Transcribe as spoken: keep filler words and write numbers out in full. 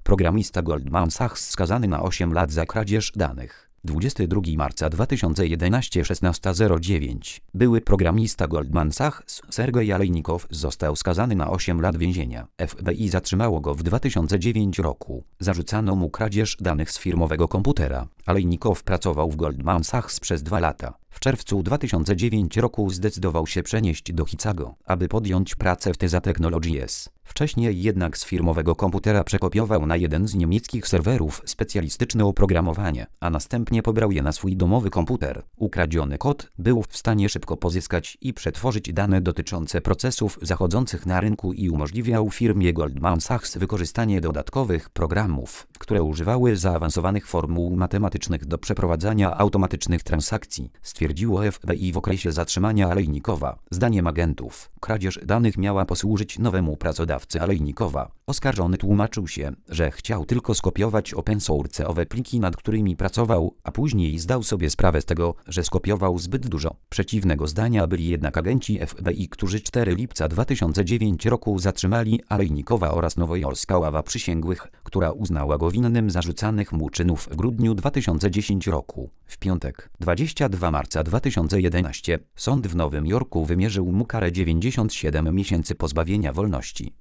Programista Goldman Sachs skazany na osiem lat za kradzież danych. dwudziestego drugiego marca dwa tysiące jedenastego szesnasta zero dziewięć. Były programista Goldman Sachs Sergej Alejnikow został skazany na osiem lat więzienia. F B I zatrzymało go w dwa tysiące dziewiątym roku. Zarzucano mu kradzież danych z firmowego komputera. Alejnikow pracował w Goldman Sachs przez dwa lata. W czerwcu dwa tysiące dziewiątego roku zdecydował się przenieść do Chicago, aby podjąć pracę w Teza Technologies. Wcześniej jednak z firmowego komputera przekopiował na jeden z niemieckich serwerów specjalistyczne oprogramowanie, a następnie pobrał je na swój domowy komputer. Ukradziony kod był w stanie szybko pozyskać i przetworzyć dane dotyczące procesów zachodzących na rynku i umożliwiał firmie Goldman Sachs wykorzystanie dodatkowych programów, które używały zaawansowanych formuł matematycznych do przeprowadzania automatycznych transakcji, stwierdziło F B I w okresie zatrzymania Alejnikowa. Zdaniem agentów, kradzież danych miała posłużyć nowemu pracodawcy Alejnikowa. Oskarżony tłumaczył się, że chciał tylko skopiować open source'owe pliki, nad którymi pracował, a później zdał sobie sprawę z tego, że skopiował zbyt dużo. Przeciwnego zdania byli jednak agenci F B I, którzy czwartego lipca dwa tysiące dziewiątego roku zatrzymali Alejnikowa oraz nowojorska ława przysięgłych, która uznała go winnym zarzucanych mu czynów w grudniu dwa tysiące dziesiątego roku. W piątek, dwudziestego drugiego marca dwa tysiące jedenastego, sąd w Nowym Jorku wymierzył mu karę dziewięćdziesiąt siedem miesięcy pozbawienia wolności.